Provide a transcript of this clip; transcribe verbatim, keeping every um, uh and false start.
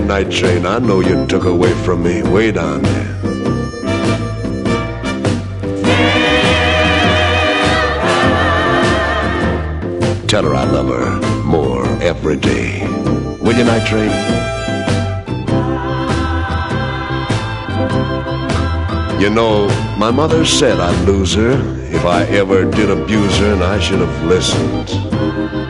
that night train, I know you took away from me way down there. Tell her I love her more every day. Will you, night train? You know, my mother said I'd lose her if I ever did abuse her, and I should have listened.